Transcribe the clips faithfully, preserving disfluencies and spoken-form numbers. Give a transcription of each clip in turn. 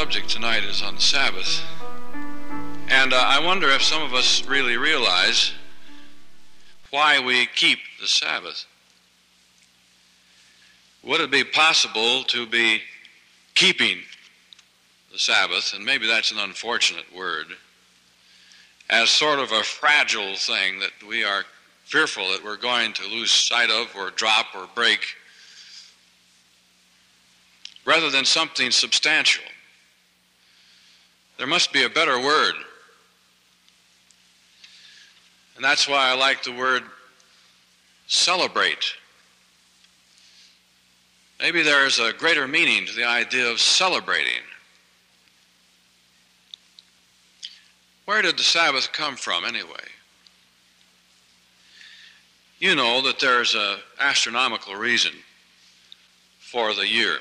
subject tonight is on the Sabbath. And uh, I wonder if some of us really realize why we keep the Sabbath. Would it be possible to be keeping the Sabbath, and maybe that's an unfortunate word, as sort of a fragile thing that we are fearful that we're going to lose sight of or drop or break, rather than something substantial? There must be a better word. And that's why I like the word celebrate. Maybe there is a greater meaning to the idea of celebrating. Where did the Sabbath come from anyway? You know that there's an astronomical reason for the year.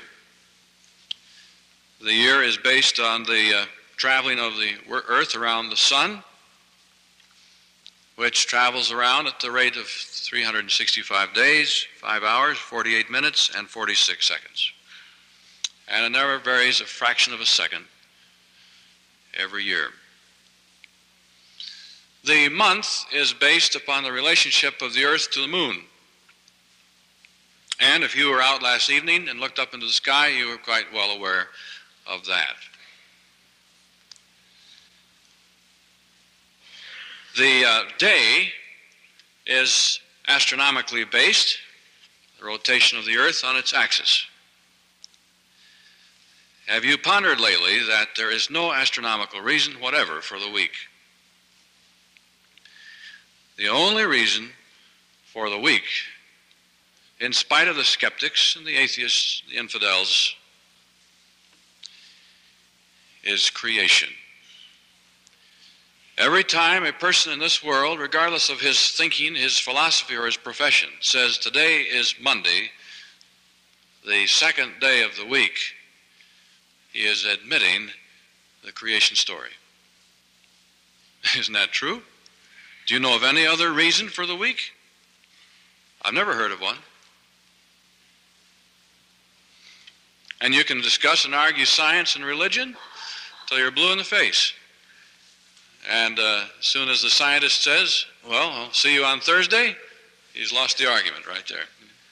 The year is based on the uh, traveling of the earth around the sun, which travels around at the rate of three hundred sixty-five days, five hours, forty-eight minutes, and forty-six seconds. And it never varies a fraction of a second every year. The month is based upon the relationship of the earth to the moon. And if you were out last evening and looked up into the sky, you were quite well aware of that. The uh, day is astronomically based, the rotation of the earth on its axis. Have you pondered lately that there is no astronomical reason whatever for the week? The only reason for the week, in spite of the skeptics and the atheists, the infidels, is creation. Every time a person in this world, regardless of his thinking, his philosophy, or his profession, says today is Monday, the second day of the week, he is admitting the creation story. Isn't that true? Do you know of any other reason for the week? I've never heard of one. And you can discuss and argue science and religion till you're blue in the face. And uh, as soon as the scientist says, well, I'll see you on Thursday, he's lost the argument right there.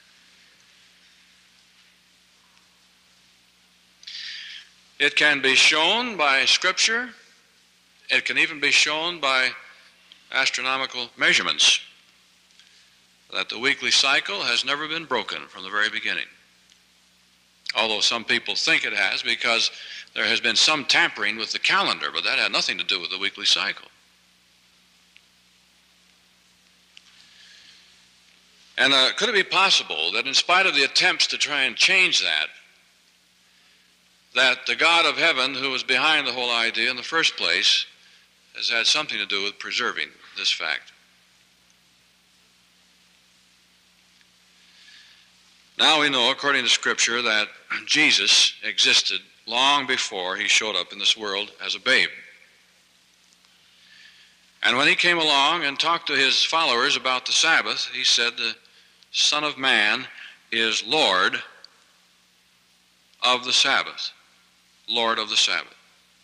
It can be shown by Scripture. It can even be shown by astronomical measurements that the weekly cycle has never been broken from the very beginning. Although some people think it has, because there has been some tampering with the calendar, but that had nothing to do with the weekly cycle. And uh, could it be possible that in spite of the attempts to try and change that, that the God of heaven, who was behind the whole idea in the first place, has had something to do with preserving this fact? Now we know, according to Scripture, that Jesus existed long before he showed up in this world as a babe. And when he came along and talked to his followers about the Sabbath, he said the Son of Man is Lord of the Sabbath. Lord of the Sabbath.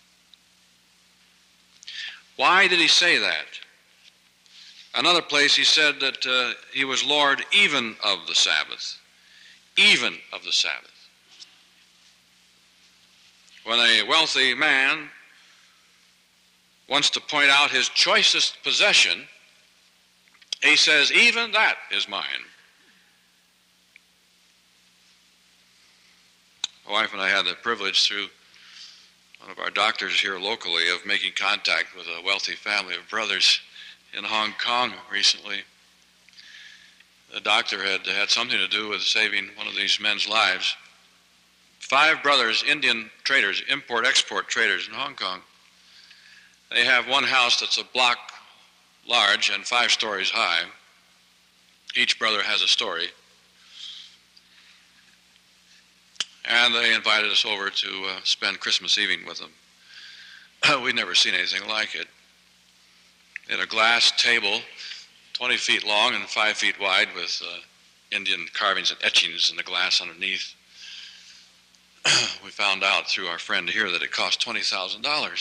Why did he say that? Another place he said that uh, he was Lord even of the Sabbath. Even of the Sabbath. When a wealthy man wants to point out his choicest possession, he says, even that is mine. My wife and I had the privilege through one of our doctors here locally of making contact with a wealthy family of brothers in Hong Kong recently. The doctor had had something to do with saving one of these men's lives. Five brothers, Indian traders, import-export traders in Hong Kong. They have one house that's a block large and five stories high. Each brother has a story. And they invited us over to uh, spend Christmas evening with them. We'd never seen anything like it. They had a glass table, twenty feet long and five feet wide, with uh, Indian carvings and etchings in the glass underneath. we found out through our friend here that it cost twenty thousand dollars.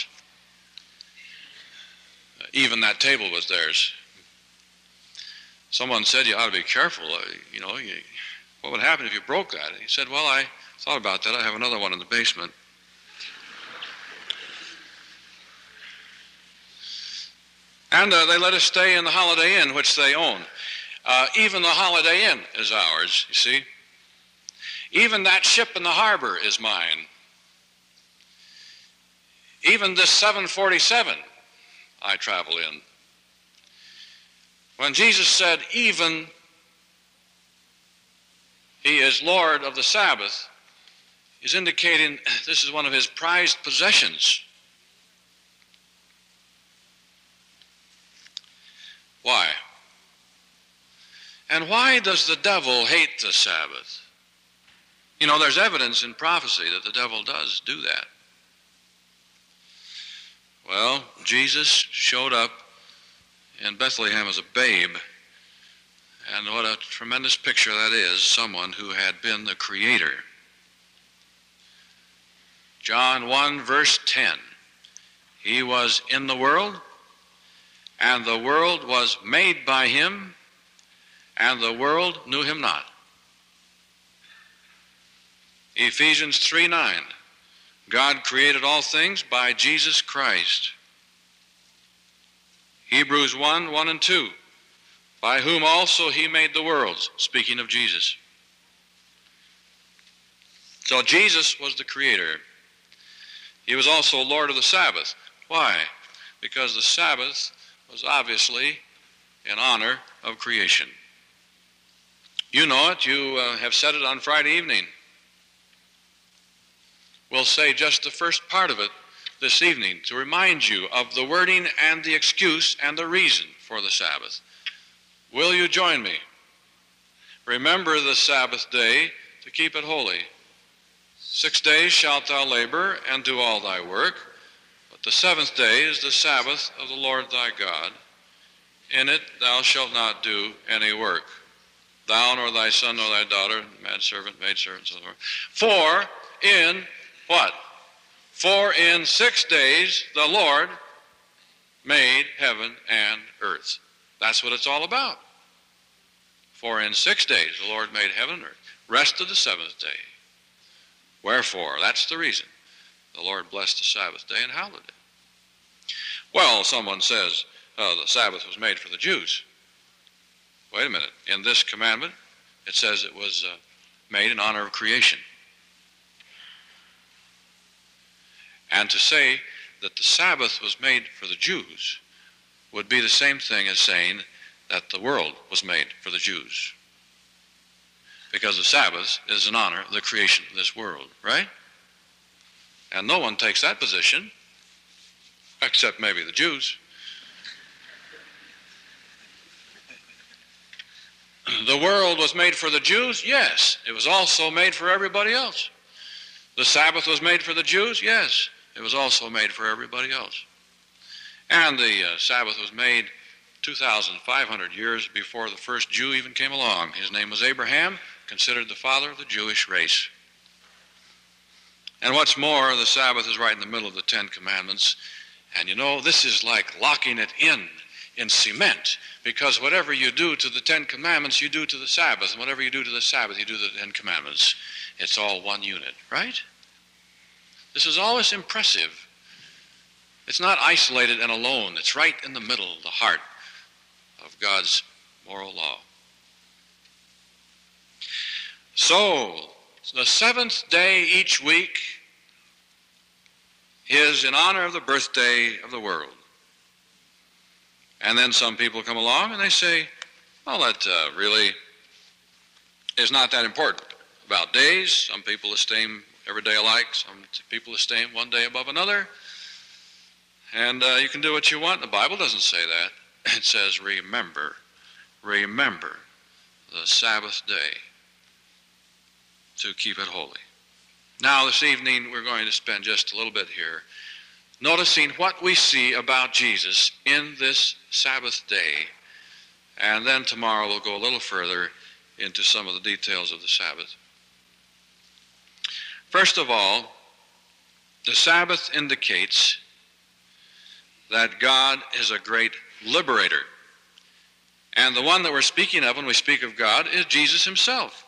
Even that table was theirs. Someone said, you ought to be careful. Uh, you know, you, what would happen if you broke that? And he said, well, I thought about that. I have another one in the basement. And uh, they let us stay in the Holiday Inn, which they own. Uh, even the Holiday Inn is ours, you see. Even that ship in the harbor is mine. Even this seven forty-seven I travel in. When Jesus said, even he is Lord of the Sabbath, he's indicating this is one of his prized possessions. Why? And why does the devil hate the Sabbath? You know, there's evidence in prophecy that the devil does do that. Well, Jesus showed up in Bethlehem as a babe, and what a tremendous picture that is, someone who had been the creator. John one, verse ten, he was in the world, and the world was made by him, and the world knew him not. Ephesians three nine, God created all things by Jesus Christ. Hebrews one, one and two, by whom also he made the worlds, speaking of Jesus. So Jesus was the creator. He was also Lord of the Sabbath. Why? Because the Sabbath was obviously in honor of creation. You know it. You uh, have said it on Friday evening. We'll say just the first part of it this evening to remind you of the wording and the excuse and the reason for the Sabbath. Will you join me? Remember the Sabbath day to keep it holy. Six days shalt thou labor and do all thy work, but the seventh day is the Sabbath of the Lord thy God. In it thou shalt not do any work, thou nor thy son nor thy daughter, manservant, maidservant, and so forth. For in what? For in six days the Lord made heaven and earth. That's what it's all about. For in six days the Lord made heaven and earth. Rested the seventh day. Wherefore, that's the reason. The Lord blessed the Sabbath day and hallowed it. Well, someone says uh, the Sabbath was made for the Jews. Wait a minute. In this commandment, it says it was uh, made in honor of creation. And to say that the Sabbath was made for the Jews would be the same thing as saying that the world was made for the Jews. Because the Sabbath is in honor of the creation of this world, right? And no one takes that position, except maybe the Jews. The world was made for the Jews? Yes. It was also made for everybody else. The Sabbath was made for the Jews? Yes. It was also made for everybody else. And the uh, Sabbath was made two thousand five hundred years before the first Jew even came along. His name was Abraham, considered the father of the Jewish race. And what's more, the Sabbath is right in the middle of the Ten Commandments. And you know, this is like locking it in, in cement, because whatever you do to the Ten Commandments, you do to the Sabbath. And whatever you do to the Sabbath, you do to the Ten Commandments. It's all one unit, right? This is always impressive. It's not isolated and alone. It's right in the middle, the heart of God's moral law. So, the seventh day each week is in honor of the birthday of the world. And then some people come along and they say, well, that uh, really is not that important. About days, some people esteem every day alike, some people esteem one day above another. And uh, you can do what you want. The Bible doesn't say that. It says, remember, remember the Sabbath day to keep it holy. Now, this evening, we're going to spend just a little bit here noticing what we see about Jesus in this Sabbath day. And then tomorrow we'll go a little further into some of the details of the Sabbath. First of all, the Sabbath indicates that God is a great liberator. And the one that we're speaking of when we speak of God is Jesus himself.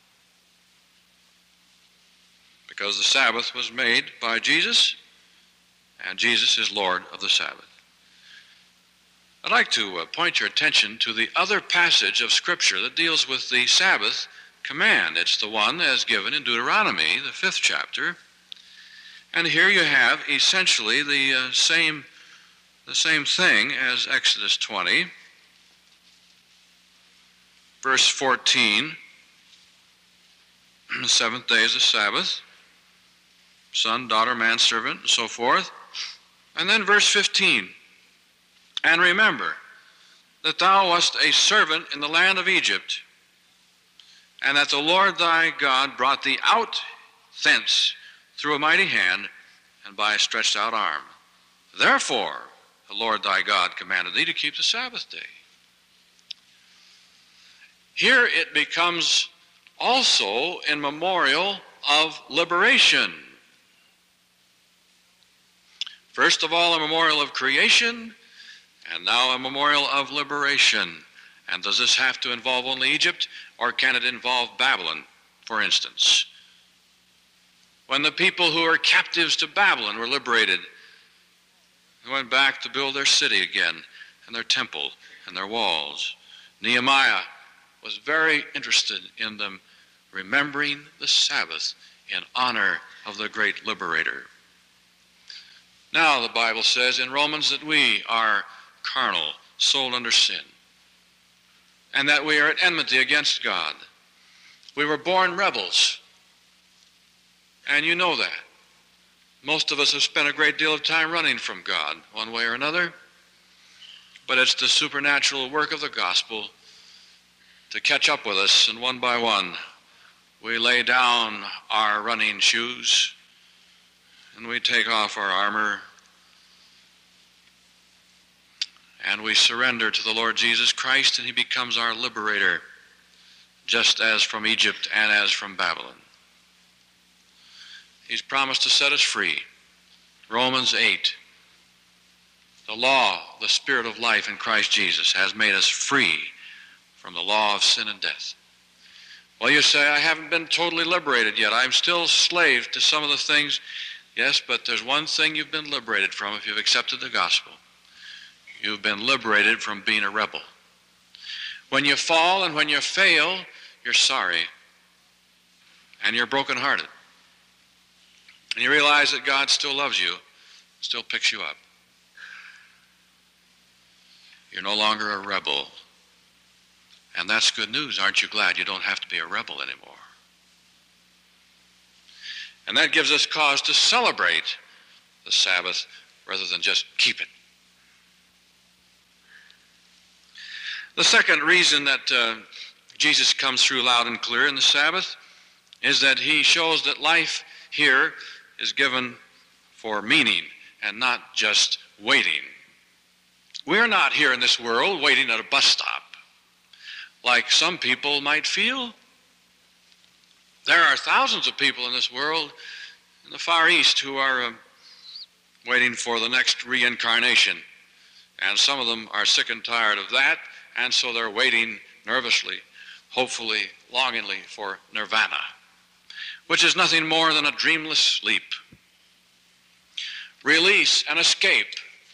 Because the Sabbath was made by Jesus, and Jesus is Lord of the Sabbath. I'd like to uh, point your attention to the other passage of Scripture that deals with the Sabbath command. It's the one as given in Deuteronomy, the fifth chapter. And here you have essentially the uh, same, the same thing as Exodus twenty. Verse fourteen, the seventh day is the Sabbath, son, daughter, manservant, and so forth. And then verse fifteen, and remember that thou wast a servant in the land of Egypt, and that the Lord thy God brought thee out thence through a mighty hand and by a stretched out arm. Therefore the Lord thy God commanded thee to keep the Sabbath day. Here it becomes also in memorial of liberation. First of all, a memorial of creation, and now a memorial of liberation. And does this have to involve only Egypt, or can it involve Babylon, for instance? When the people who were captives to Babylon were liberated, they went back to build their city again, and their temple, and their walls. Nehemiah was very interested in them remembering the Sabbath in honor of the great liberator. Now the Bible says in Romans that we are carnal, sold under sin, and that we are at enmity against God. We were born rebels, and you know that. Most of us have spent a great deal of time running from God, one way or another, but it's the supernatural work of the gospel to catch up with us, and one by one we lay down our running shoes and we take off our armor and we surrender to the Lord Jesus Christ, and he becomes our liberator, just as from Egypt and as from Babylon. He's promised to set us free. Romans eight. The law, the Spirit of life in Christ Jesus has made us free from the law of sin and death. Well, you say, I haven't been totally liberated yet. I'm still slave to some of the things. Yes, but there's one thing you've been liberated from if you've accepted the gospel. You've been liberated from being a rebel. When you fall and when you fail, you're sorry. And you're brokenhearted. And you realize that God still loves you, still picks you up. You're no longer a rebel. And that's good news. Aren't you glad you don't have to be a rebel anymore? And that gives us cause to celebrate the Sabbath rather than just keep it. The second reason that uh, Jesus comes through loud and clear in the Sabbath is that he shows that life here is given for meaning and not just waiting. We're not here in this world waiting at a bus stop, like some people might feel. There are thousands of people in this world in the Far East who are uh, waiting for the next reincarnation. And some of them are sick and tired of that, and so they're waiting nervously, hopefully, longingly for nirvana, which is nothing more than a dreamless sleep. Release and escape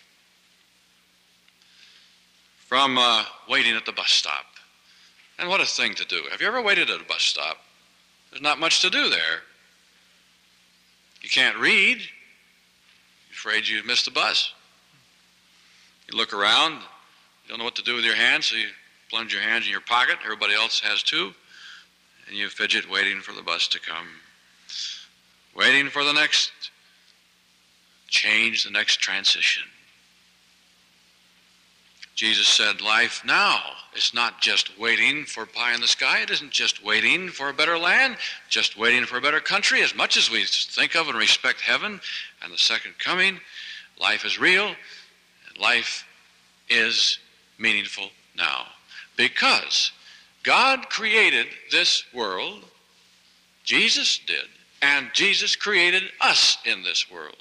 from uh, waiting at the bus stop. And what a thing to do. Have you ever waited at a bus stop? There's not much to do there. You can't read. You're afraid you've missed the bus. You look around. You don't know what to do with your hands, so you plunge your hands in your pocket. Everybody else has too. And you fidget waiting for the bus to come. Waiting for the next change, the next transition. Jesus said, life now is not just waiting for pie in the sky. It isn't just waiting for a better land, just waiting for a better country. As much as we think of and respect heaven and the second coming, life is real, and life is meaningful now. Because God created this world, Jesus did, And Jesus created us in this world.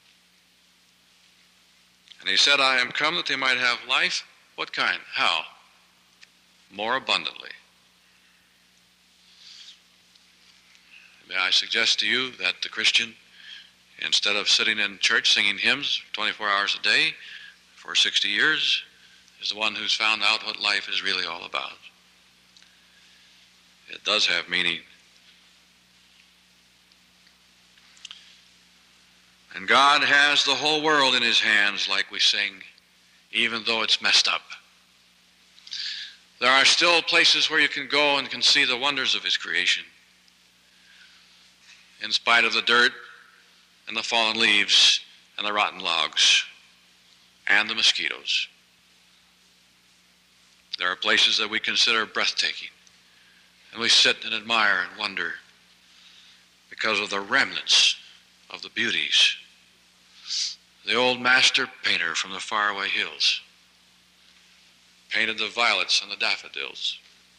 And he said, I am come that they might have life. What kind? How? More abundantly. May I suggest to you that the Christian, instead of sitting in church singing hymns twenty-four hours a day for sixty years, is the one who's found out what life is really all about. It does have meaning. And God has the whole world in his hands, like we sing, even though it's messed up. There are still places where you can go and can see the wonders of his creation, in spite of the dirt and the fallen leaves and the rotten logs and the mosquitoes. There are places that we consider breathtaking, and we sit and admire and wonder because of the remnants of the beauties. The old master painter from the faraway hills painted the violets and the daffodils.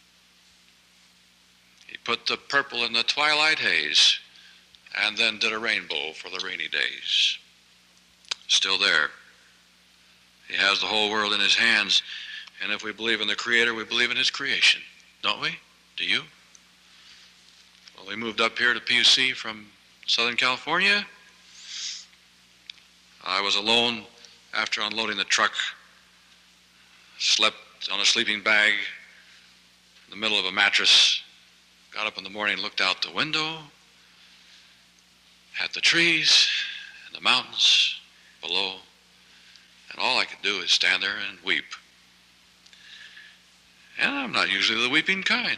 He put the purple in the twilight haze and then did a rainbow for the rainy days. Still there. He has the whole world in his hands, and if we believe in the Creator, we believe in his creation, don't we? Do you? Well, we moved up here to P U C from Southern California. I was alone after unloading the truck, slept on a sleeping bag in the middle of a mattress, got up in the morning, looked out the window at the trees and the mountains below, and all I could do is stand there and weep. And I'm not usually the weeping kind.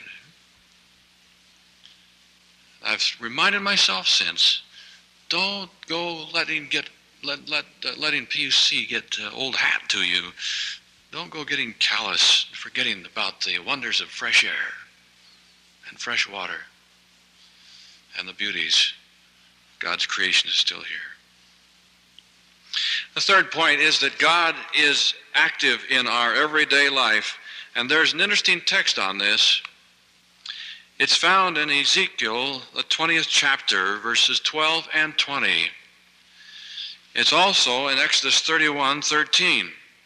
I've reminded myself since, don't go letting get let let uh, letting P U C get uh, old hat to you. Don't go getting callous, forgetting about the wonders of fresh air and fresh water and the beauties. God's creation is still here. The third point is that God is active in our everyday life, and there's an interesting text on this. It's found in Ezekiel, the twentieth chapter, verses twelve and twenty. It's also in Exodus thirty-one thirteen.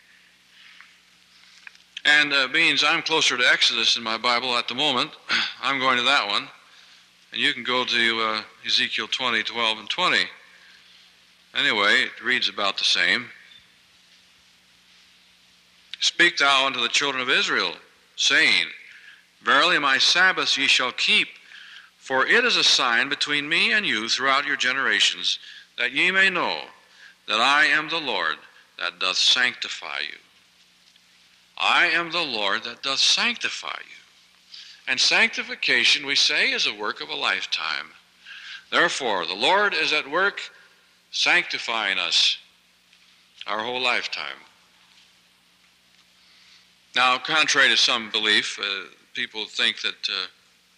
And uh, being I'm closer to Exodus in my Bible at the moment, I'm going to that one. And you can go to uh, Ezekiel twenty, twelve, and twenty. Anyway, it reads about the same. Speak thou unto the children of Israel, saying, Verily my Sabbaths ye shall keep, for it is a sign between me and you throughout your generations, that ye may know that I am the Lord that doth sanctify you. I am the Lord that doth sanctify you. And sanctification, we say, is a work of a lifetime. Therefore, the Lord is at work sanctifying us our whole lifetime. Now, contrary to some belief, uh, people think that uh,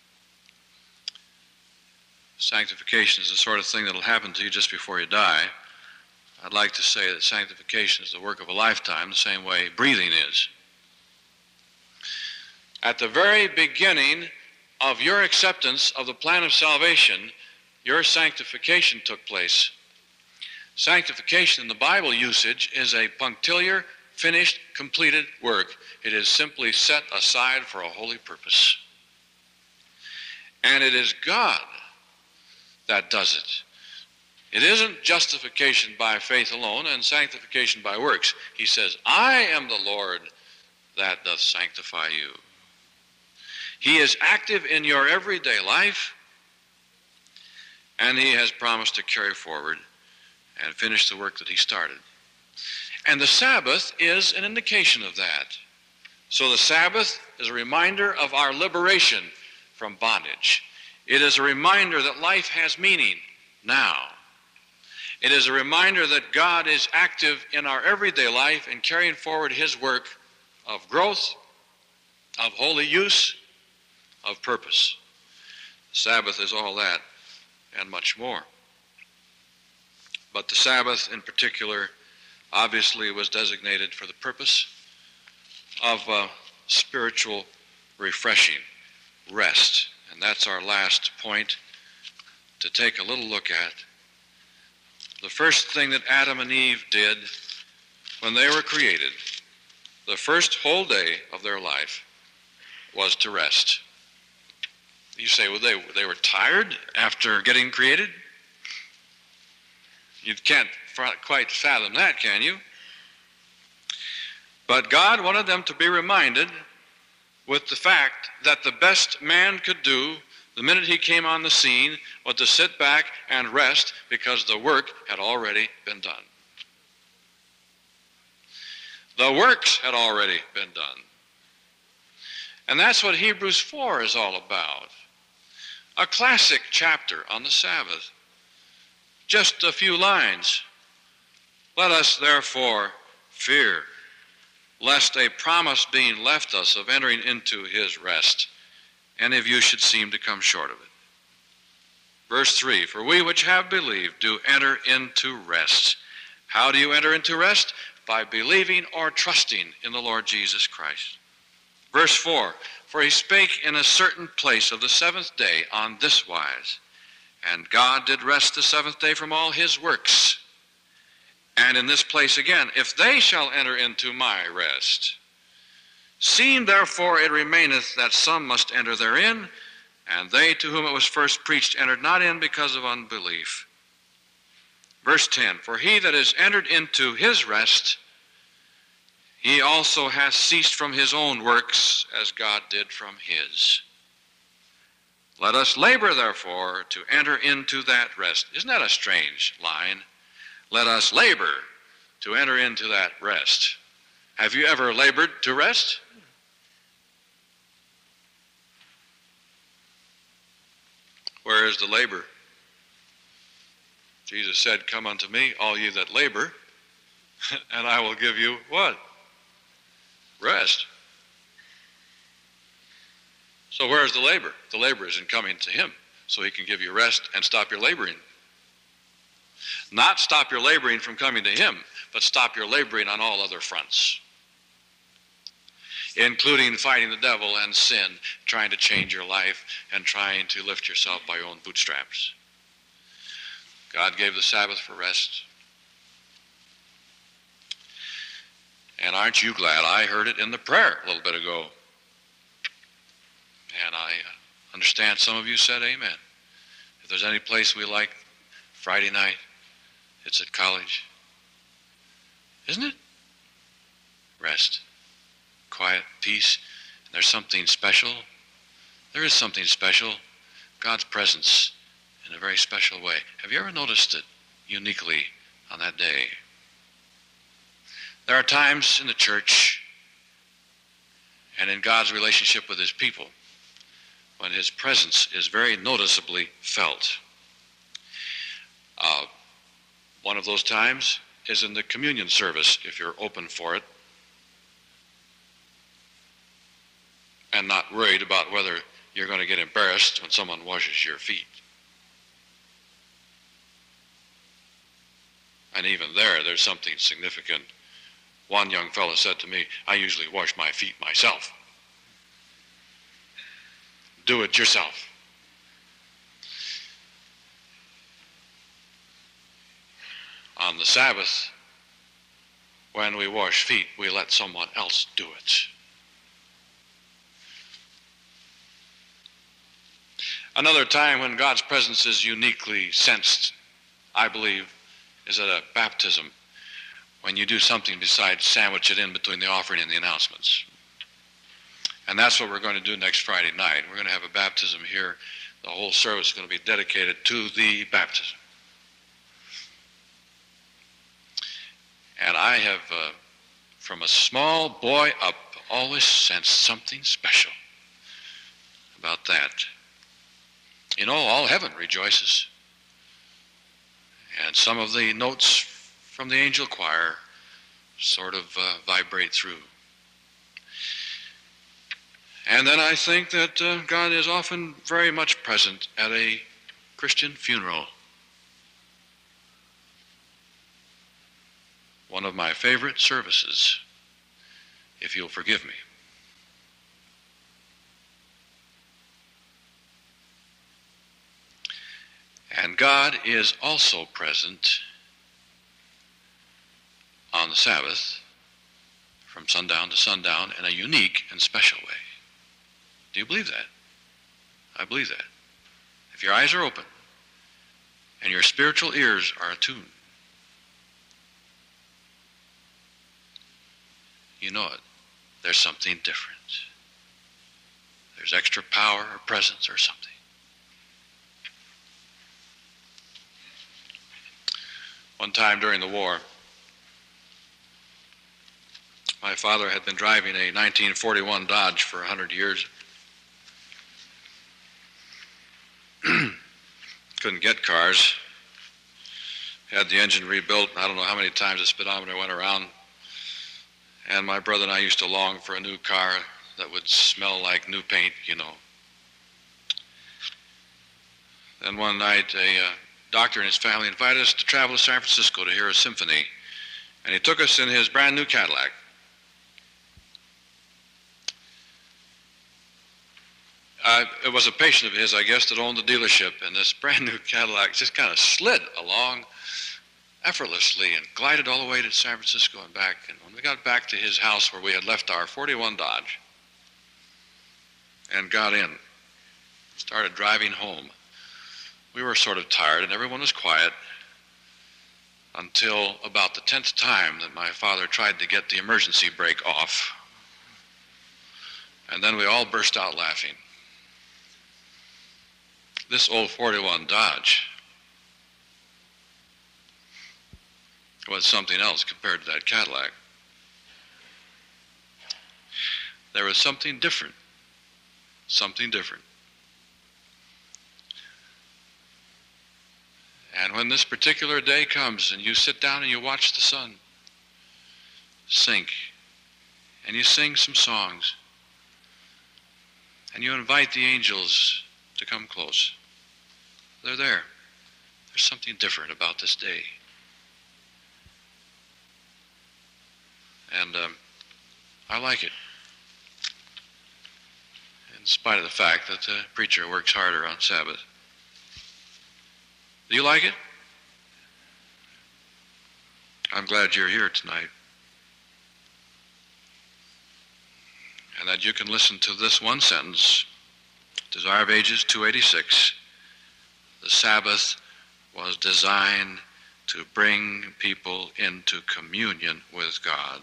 sanctification is the sort of thing that will happen to you just before you die. I'd like to say that sanctification is the work of a lifetime, the same way breathing is. At the very beginning of your acceptance of the plan of salvation, your sanctification took place. Sanctification in the Bible usage is a punctiliar, finished, completed work. It is simply set aside for a holy purpose. And it is God that does it. It isn't justification by faith alone and sanctification by works. He says, I am the Lord that doth sanctify you. He is active in your everyday life, and he has promised to carry forward and finish the work that he started. And the Sabbath is an indication of that. So the Sabbath is a reminder of our liberation from bondage. It is a reminder that life has meaning now. It is a reminder that God is active in our everyday life in carrying forward his work of growth, of holy use, of purpose. Sabbath is all that and much more. But the Sabbath in particular obviously was designated for the purpose of uh, spiritual refreshing, rest. And that's our last point. to take a little look at. The first thing that Adam and Eve did when they were created, the first whole day of their life, was to rest. You say, well, they, they were tired after getting created? You can't quite fathom that, can you? But God wanted them to be reminded with the fact that the best man could do the minute he came on the scene was to sit back and rest because the work had already been done. The works had already been done. And that's what Hebrews four is all about. A classic chapter on the Sabbath. Just a few lines. Let us therefore fear, lest a promise being left us of entering into his rest, any of you should seem to come short of it. Verse three, for we which have believed do enter into rest. How do you enter into rest? By believing or trusting in the Lord Jesus Christ. Verse four, for he spake in a certain place of the seventh day on this wise, and God did rest the seventh day from all his works. And in this place again, if they shall enter into my rest. Seeing therefore it remaineth that some must enter therein, and they to whom it was first preached entered not in because of unbelief. Verse ten, for he that is entered into his rest, he also hath ceased from his own works, as God did from his. Let us labor, therefore, to enter into that rest. Isn't that a strange line? Let us labor to enter into that rest. Have you ever labored to rest? Where is the labor? Jesus said, come unto me, all ye that labor, and I will give you what? Rest. So where is the labor? The labor is in coming to him, so he can give you rest and stop your laboring. Not stop your laboring from coming to him, but stop your laboring on all other fronts, including fighting the devil and sin, trying to change your life and trying to lift yourself by your own bootstraps. God gave the Sabbath for rest. And aren't you glad I heard it in the prayer a little bit ago? And I understand some of you said amen. If there's any place we like Friday night, it's at college. Isn't it? Rest, quiet, peace. And there's something special. There is something special. God's presence in a very special way. Have you ever noticed it uniquely on that day? There are times in the church and in God's relationship with his people when his presence is very noticeably felt. Uh, one of those times is in the communion service, if you're open for it and not worried about whether you're going to get embarrassed when someone washes your feet. And even there, there's something significant. One young fellow said to me, I usually wash my feet myself. Do it yourself. On the Sabbath, when we wash feet, we let someone else do it. Another time when God's presence is uniquely sensed, I believe, is at a baptism, when you do something besides sandwich it in between the offering and the announcements. And that's what we're going to do next Friday night. We're going to have a baptism here. The whole service is going to be dedicated to the baptism. And I have, uh, from a small boy up, always sensed something special about that. You know, all heaven rejoices. And some of the notes from the angel choir sort of uh, vibrate through. And then I think that uh, God is often very much present at a Christian funeral. One of my favorite services, if you'll forgive me. And God is also present on the Sabbath from sundown to sundown in a unique and special way. Do you believe that? I believe that. If your eyes are open and your spiritual ears are attuned, you know it. There's something different. There's extra power or presence or something. One time during the war, my father had been driving a nineteen forty-one Dodge for one hundred years. Couldn't get cars. Had the engine rebuilt. I don't know how many times the speedometer went around. And my brother and I used to long for a new car that would smell like new paint, you know. Then one night, a uh, doctor and his family invited us to travel to San Francisco to hear a symphony. And he took us in his brand new Cadillac. Uh, it was a patient of his, I guess, that owned the dealership, and this brand new Cadillac just kind of slid along effortlessly and glided all the way to San Francisco and back. And when we got back to his house where we had left our forty-one Dodge and got in, started driving home, we were sort of tired and everyone was quiet until about the tenth time that my father tried to get the emergency brake off. And then we all burst out laughing. This old forty-one Dodge was something else compared to that Cadillac. There was something different, something different. And when this particular day comes and you sit down and you watch the sun sink, and you sing some songs, and you invite the angels to come close, they're there. There's something different about this day. And um, I like it, in spite of the fact that the preacher works harder on Sabbath. Do you like it? I'm glad you're here tonight, and that you can listen to this one sentence. Desire of Ages two eighty-six. The Sabbath was designed to bring people into communion with God.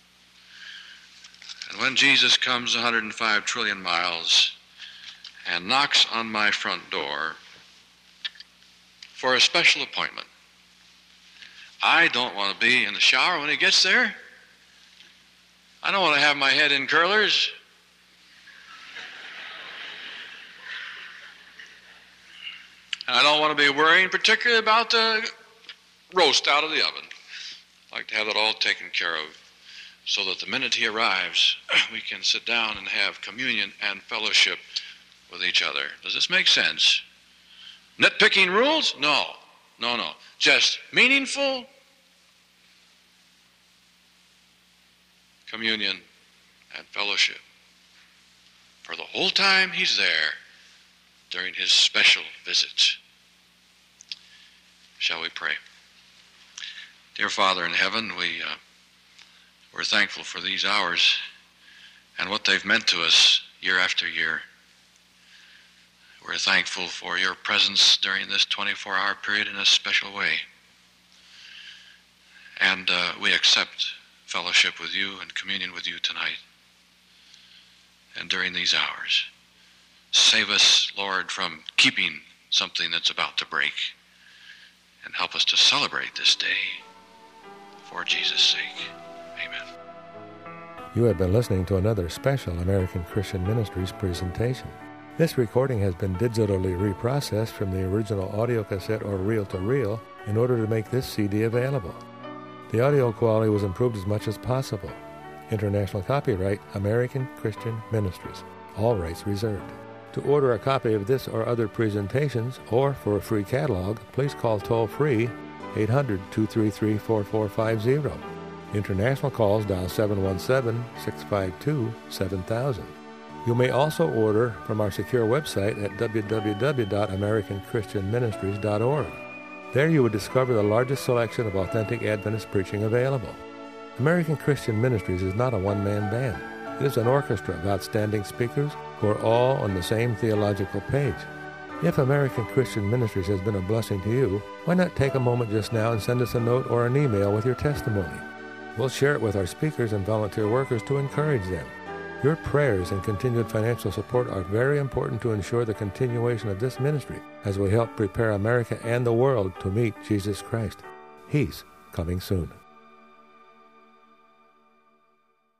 And when Jesus comes one hundred five trillion miles and knocks on my front door for a special appointment, I don't want to be in the shower when he gets there. I don't want to have my head in curlers. I don't want to be worrying particularly about the roast out of the oven. I'd like to have it all taken care of so that the minute he arrives, we can sit down and have communion and fellowship with each other. Does this make sense? Nitpicking rules? No, no, no. Just meaningful communion and fellowship for the whole time he's there during his special visits. Shall we pray? Dear Father in heaven, we, uh, we're thankful for these hours and what they've meant to us year after year. We're thankful for your presence during this twenty-four hour period in a special way. And uh, we accept fellowship with you and communion with you tonight and during these hours. Save us, Lord, from keeping something that's about to break, and help us to celebrate this day for Jesus' sake. Amen. You have been listening to another special American Christian Ministries presentation. This recording has been digitally reprocessed from the original audio cassette or reel-to-reel in order to make this C D available. The audio quality was improved as much as possible. International copyright, American Christian Ministries. All rights reserved. To order a copy of this or other presentations, or for a free catalog, please call toll-free eight hundred, two three three, four four five zero. International calls dial seven one seven, six five two, seven thousand. You may also order from our secure website at w w w dot american christian ministries dot org. There you will discover the largest selection of authentic Adventist preaching available. American Christian Ministries is not a one-man band. It is an orchestra of outstanding speakers who are all on the same theological page. If American Christian Ministries has been a blessing to you, why not take a moment just now and send us a note or an email with your testimony? We'll share it with our speakers and volunteer workers to encourage them. Your prayers and continued financial support are very important to ensure the continuation of this ministry as we help prepare America and the world to meet Jesus Christ. He's coming soon.